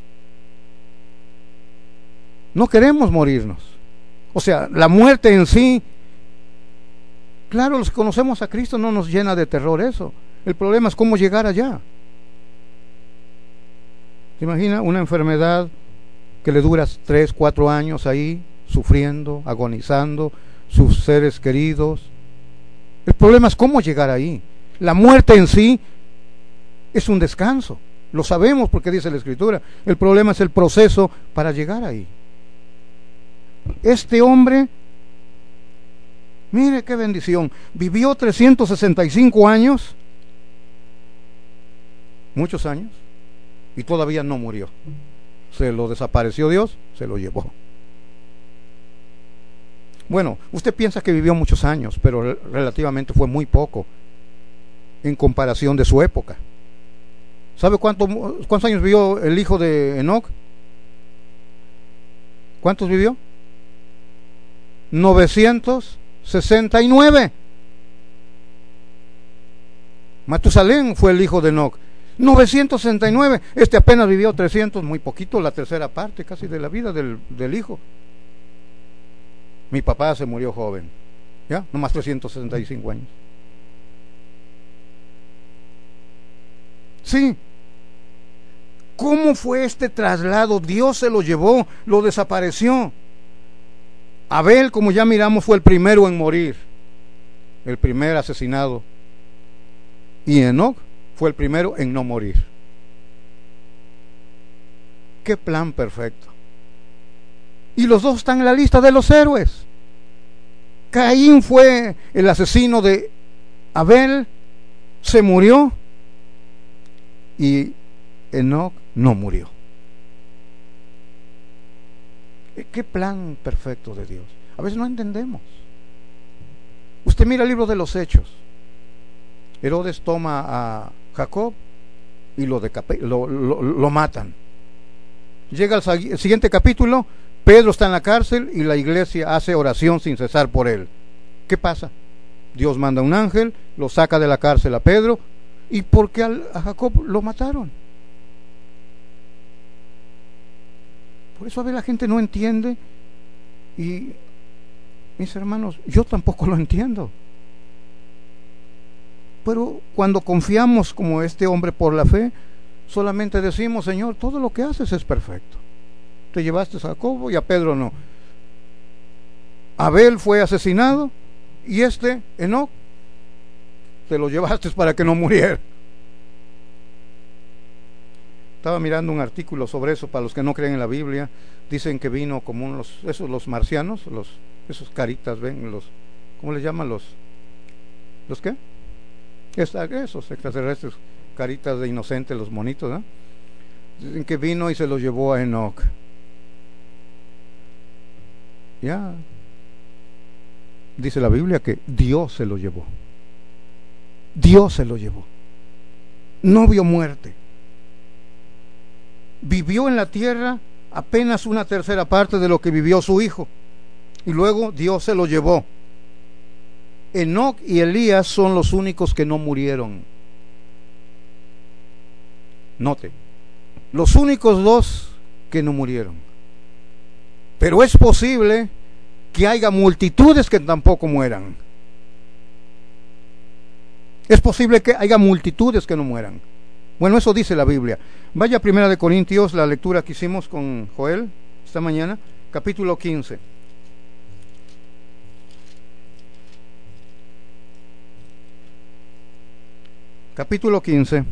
No queremos morirnos. O sea, la muerte en sí, claro, los que conocemos a Cristo no nos llena de terror eso. El problema es cómo llegar allá. ¿Te imaginas una enfermedad que le duras 3, 4 años ahí, sufriendo, agonizando, sus seres queridos? El problema es cómo llegar ahí. La muerte en sí es un descanso. Lo sabemos porque dice la Escritura. El problema es el proceso para llegar ahí. Este hombre, mire qué bendición, vivió 365 años, muchos años, y todavía no murió. Se lo desapareció Dios, se lo llevó. Bueno, usted piensa que vivió muchos años, pero relativamente fue muy poco en comparación de su época. ¿Sabe cuántos años vivió el hijo de Enoc? ¿Cuántos vivió? 969. Matusalén fue el hijo de Enoc. 969. Este apenas vivió 300, muy poquito, la tercera parte casi de la vida del hijo. Mi papá se murió joven, ¿ya? Nomás 365 años. Sí. ¿Cómo fue este traslado? Dios se lo llevó, lo desapareció. Abel, como ya miramos, fue el primero en morir, el primer asesinado. Y Enoc fue el primero en no morir. ¡Qué plan perfecto! Y los dos están en la lista de los héroes. Caín fue el asesino de Abel, se murió, y Enoc no murió. Qué plan perfecto de Dios. A veces no entendemos. Usted mira el libro de los Hechos. Herodes toma a Jacob y lo matan. Llega al siguiente capítulo, Pedro está en la cárcel y la iglesia hace oración sin cesar por él. ¿Qué pasa? Dios manda un ángel, lo saca de la cárcel a Pedro. ¿Y por qué a Jacob lo mataron? Por eso a veces la gente no entiende. Y mis hermanos, yo tampoco lo entiendo. Pero cuando confiamos como este hombre por la fe, solamente decimos, Señor, todo lo que haces es perfecto. Te llevaste a Jacobo y a Pedro no. Abel fue asesinado y Enoc, te lo llevaste para que no muriera. Estaba mirando un artículo sobre eso, para los que no creen en la Biblia. Dicen que vino como los marcianos, esos caritas, ven, ¿cómo les llaman? ¿Los qué? Esos extraterrestres, caritas de inocentes, los monitos, ¿no? Dicen que vino y se los llevó a Enoc. Ya. Dice la Biblia que Dios se lo llevó. Dios se lo llevó. No vio muerte. Vivió en la tierra apenas una tercera parte de lo que vivió su hijo. Y luego Dios se lo llevó. Enoc y Elías son los únicos que no murieron. Note, los únicos dos que no murieron. Pero es posible que haya multitudes que tampoco mueran. Es posible que haya multitudes que no mueran. Bueno, eso dice la Biblia. Vaya a 1 Corintios, la lectura que hicimos con Joel esta mañana, capítulo 15. Capítulo 15.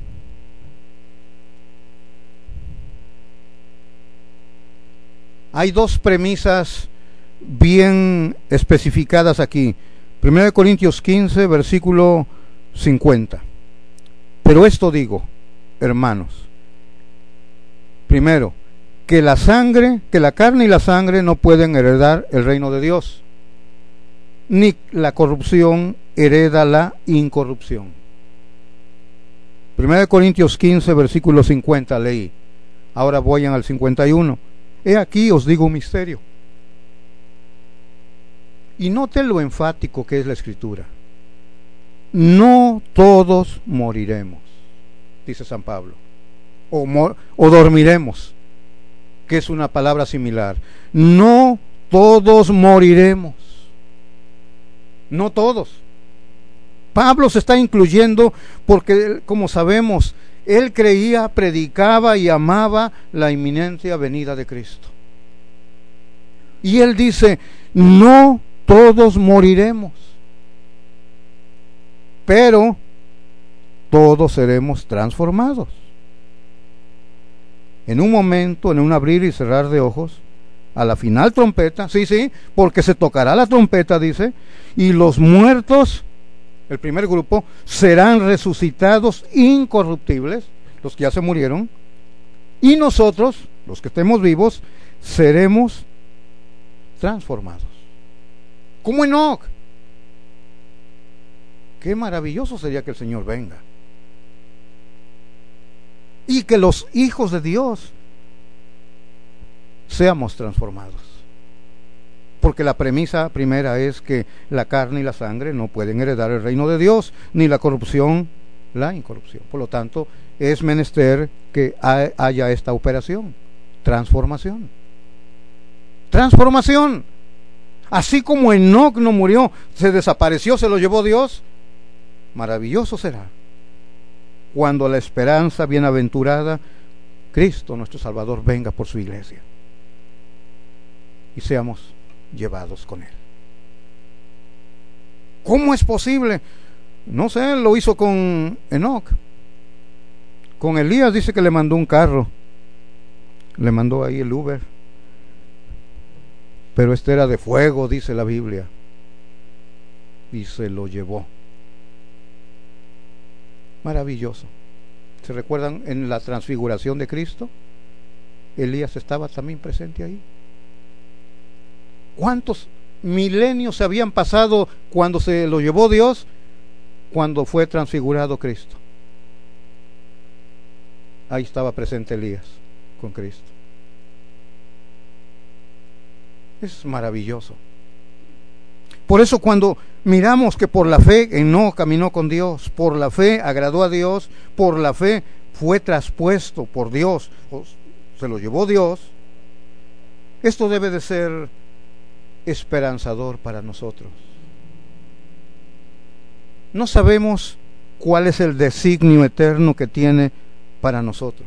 Hay dos premisas bien especificadas aquí. 1 Corintios 15, versículo 50. Pero esto digo, hermanos, primero, que la carne y la sangre no pueden heredar el reino de Dios, ni la corrupción hereda la incorrupción. 1 Corintios 15, versículo 50 leí. Ahora voy al 51. He aquí os digo un misterio. Y noten lo enfático que es la Escritura. No todos moriremos, dice San Pablo, o dormiremos, que es una palabra similar. No todos moriremos. No todos. Pablo se está incluyendo porque, como sabemos, él creía, predicaba y amaba la inminente venida de Cristo. Y él dice, no todos moriremos, pero todos seremos transformados. En un momento, en un abrir y cerrar de ojos, a la final trompeta, sí, porque se tocará la trompeta, dice, y los muertos, el primer grupo, serán resucitados incorruptibles, los que ya se murieron, y nosotros, los que estemos vivos, seremos transformados. Como Enoc. Qué maravilloso sería que el Señor venga. Y que los hijos de Dios seamos transformados. Porque la premisa primera es que la carne y la sangre no pueden heredar el reino de Dios, ni la corrupción, la incorrupción. Por lo tanto, es menester que haya esta operación, transformación. Transformación. Así como Enoc no murió, se desapareció, se lo llevó Dios. Maravilloso será cuando la esperanza bienaventurada, Cristo nuestro Salvador, venga por su iglesia y seamos llevados con él. ¿Cómo es posible? No sé, lo hizo con Enoc. Con Elías dice que le mandó un carro, le mandó ahí el Uber, pero este era de fuego, dice la Biblia, y se lo llevó. Maravilloso. ¿Se recuerdan en la transfiguración de Cristo? Elías estaba también presente ahí. ¿Cuántos milenios se habían pasado cuando se lo llevó Dios? Cuando fue transfigurado Cristo. Ahí estaba presente Elías con Cristo. Es maravilloso. Por eso cuando miramos que por la fe Enoc caminó con Dios, por la fe agradó a Dios, por la fe fue traspuesto por Dios, se lo llevó Dios, esto debe de ser esperanzador para nosotros. No sabemos cuál es el designio eterno que tiene para nosotros.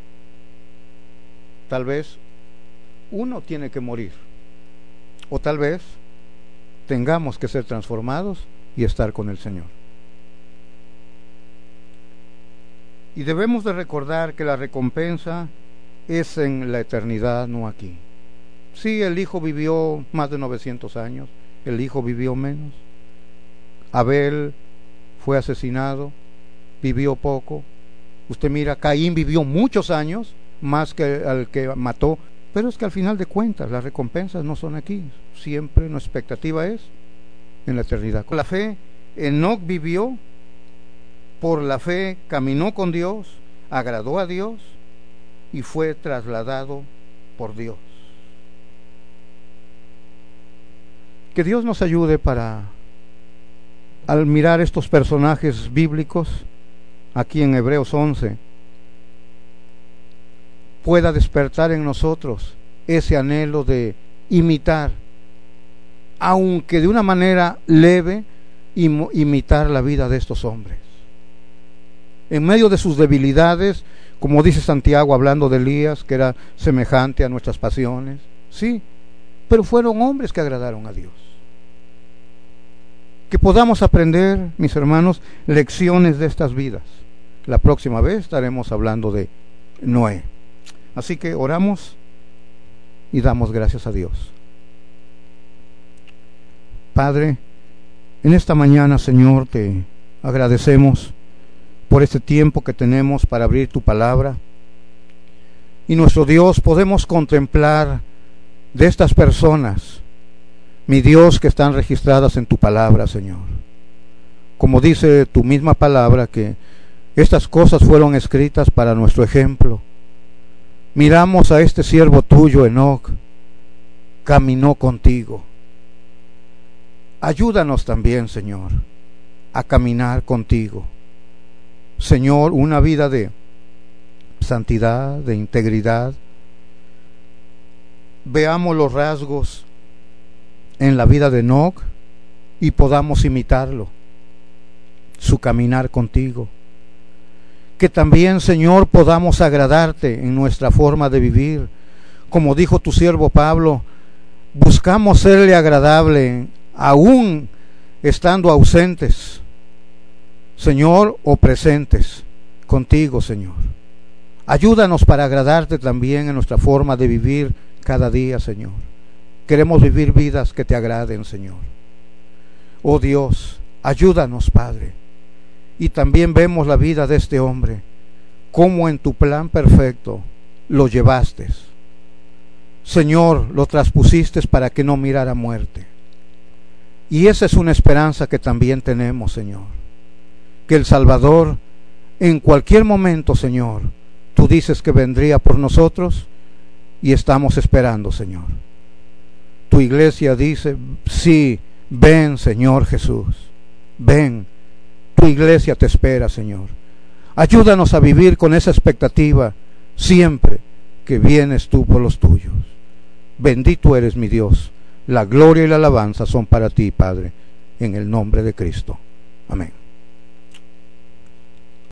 Tal vez uno tiene que morir, o tal vez tengamos que ser transformados y estar con el Señor. Y debemos de recordar que la recompensa es en la eternidad, no aquí. Sí, el hijo vivió más de 900 años, el hijo vivió menos. Abel fue asesinado, vivió poco. Usted mira, Caín vivió muchos años, más que al que mató. Pero es que al final de cuentas las recompensas no son aquí. Siempre nuestra expectativa es en la eternidad. Con la fe, Enoc vivió, por la fe caminó con Dios, agradó a Dios y fue trasladado por Dios. Que Dios nos ayude para, al mirar estos personajes bíblicos, aquí en Hebreos 11, pueda despertar en nosotros ese anhelo de imitar, aunque de una manera leve, imitar la vida de estos hombres. En medio de sus debilidades, como dice Santiago hablando de Elías, que era semejante a nuestras pasiones, sí, pero fueron hombres que agradaron a Dios. Que podamos aprender, mis hermanos, lecciones de estas vidas. La próxima vez estaremos hablando de Noé. Así que oramos y damos gracias a Dios. Padre, en esta mañana, Señor, te agradecemos por este tiempo que tenemos para abrir tu palabra. Y nuestro Dios, podemos contemplar de estas personas, mi Dios, que están registradas en tu palabra, Señor. Como dice tu misma palabra, que estas cosas fueron escritas para nuestro ejemplo. Miramos a este siervo tuyo, Enoc, caminó contigo. Ayúdanos también, Señor, a caminar contigo. Señor, una vida de santidad, de integridad. Veamos los rasgos en la vida de Enoc y podamos imitarlo, su caminar contigo. Que también, Señor, podamos agradarte en nuestra forma de vivir. Como dijo tu siervo Pablo, buscamos serle agradable aún estando ausentes, Señor, o presentes contigo, Señor. Ayúdanos para agradarte también en nuestra forma de vivir cada día, Señor. Queremos vivir vidas que te agraden, Señor. Oh Dios, ayúdanos, Padre. Y también vemos la vida de este hombre, cómo en tu plan perfecto lo llevaste. Señor, lo traspusiste para que no mirara muerte. Y esa es una esperanza que también tenemos, Señor. Que el Salvador, en cualquier momento, Señor, tú dices que vendría por nosotros y estamos esperando, Señor. Tu iglesia dice, sí, ven, Señor Jesús, ven. Tu iglesia te espera, Señor. Ayúdanos a vivir con esa expectativa siempre que vienes tú por los tuyos. Bendito eres, mi Dios. La gloria y la alabanza son para ti, Padre, en el nombre de Cristo. Amén.